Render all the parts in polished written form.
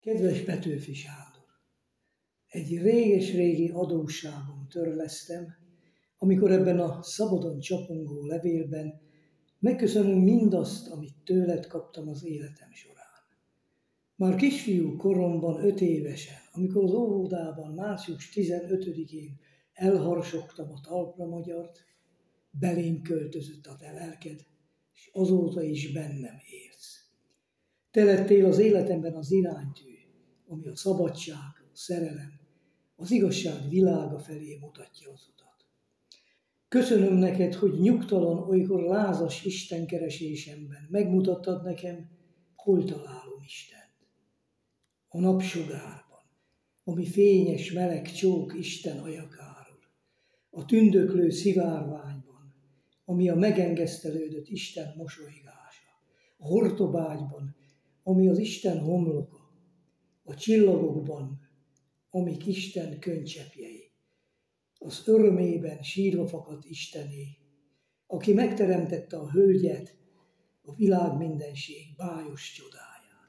Kedves Petőfi Sándor! Egy réges-régi adósságom törlesztem, amikor ebben a szabadon csapongó levélben megköszönöm mindazt, amit tőled kaptam az életem során. Már kisfiú koromban 5 évesen, amikor az óvodában március 15-én elharsogtam a talpra magyart, belém költözött a te lelked, és azóta is bennem élsz. Te lettél az életemben az iránytű, ami a szabadság, a szerelem, az igazság világa felé mutatja az utat. Köszönöm neked, hogy nyugtalan, olykor lázas istenkeresésemben megmutattad nekem, hol találom Istent. A napsugárban, ami fényes, meleg csók Isten ajakáról, a tündöklő szivárványban, ami a megengesztelődött Isten mosolygása, a hortobágyban, ami az Isten homloka, a csillagokban, amik Isten könycseppjei, az örömében sírva fakadt Istené, aki megteremtette a hölgyet, a világ mindenség bájos csodáját.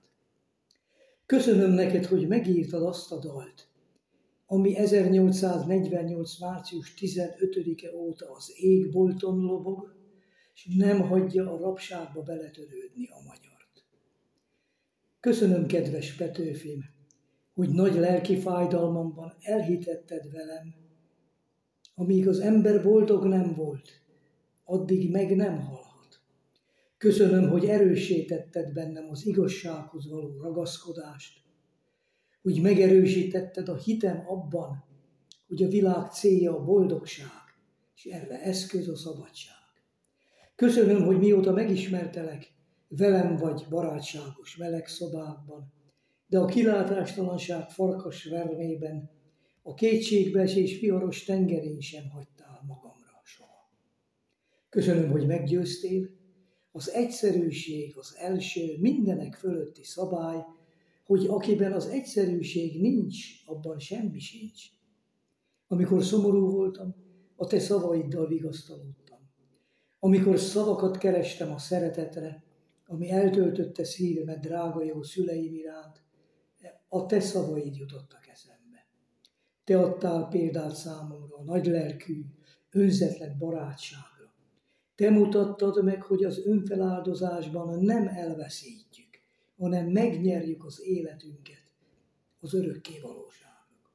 Köszönöm neked, hogy megírtad azt a dalt, ami 1848. március 15-e óta az égbolton lobog, és nem hagyja a rabságba beletörődni a magyart. Köszönöm, kedves Petőfim, hogy nagy lelki fájdalmamban elhitetted velem, amíg az ember boldog nem volt, addig meg nem halhat. Köszönöm, hogy erősítetted bennem az igazsághoz való ragaszkodást, hogy megerősítetted a hitem abban, hogy a világ célja a boldogság, és erre eszköz a szabadság. Köszönöm, hogy mióta megismertelek, velem vagy barátságos meleg szobákban, de a kilátástalanság farkas vermében, a kétségbeesés viharos tengerén sem hagytál magamra soha. Köszönöm, hogy meggyőztél, az egyszerűség az első mindenek fölötti szabály, hogy akiben az egyszerűség nincs, abban semmi sincs. Amikor szomorú voltam, a te szavaiddal vigasztalódtam. Amikor szavakat kerestem a szeretetre, ami eltöltötte szívemet drága jó szüleim iránt, a te szavaid jutottak eszembe. Te adtál példát számomra a nagylelkű, önzetlen barátságra. Te mutattad meg, hogy az önfeláldozásban nem elveszítjük, hanem megnyerjük az életünket az örökké valóságnak.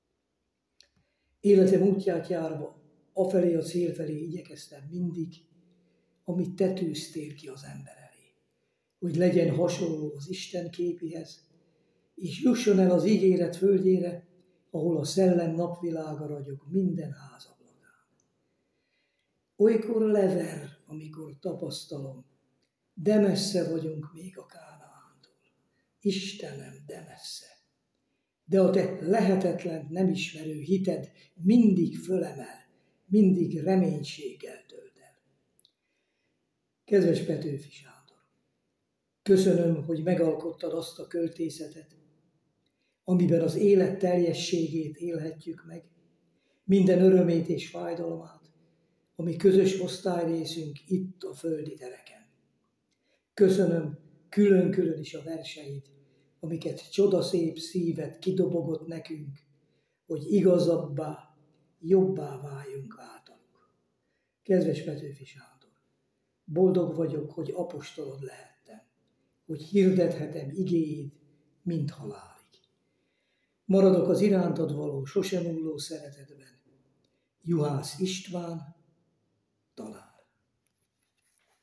Életem útját járva, afelé a cél felé igyekeztem mindig, amit te tűztél ki az ember elé, hogy legyen hasonló az Isten képéhez, és jusson el az ígéret földjére, ahol a szellem napvilága ragyog minden házablakán. Olykor lever, amikor tapasztalom, de messze vagyunk még a Kánaántól. Istenem, de messze. De a te lehetetlen, nem ismerő hited mindig fölemel, mindig reménységgel tölt el. Kedves Petőfi Sándor, köszönöm, hogy megalkottad azt a költészetet, amiben az élet teljességét élhetjük meg, minden örömét és fájdalmát, ami közös osztályrészünk itt a földi tereken. Köszönöm külön-külön is a verseid, amiket csodaszép szíved kidobogott nekünk, hogy igazabbá, jobbá váljunk általuk. Kedves Petőfi Sándor, boldog vagyok, hogy apostolod lehettem, hogy hirdethetem igéid, mint halálig. Maradok az irántad való, sosem múló szeretetben. Juhász István, talán.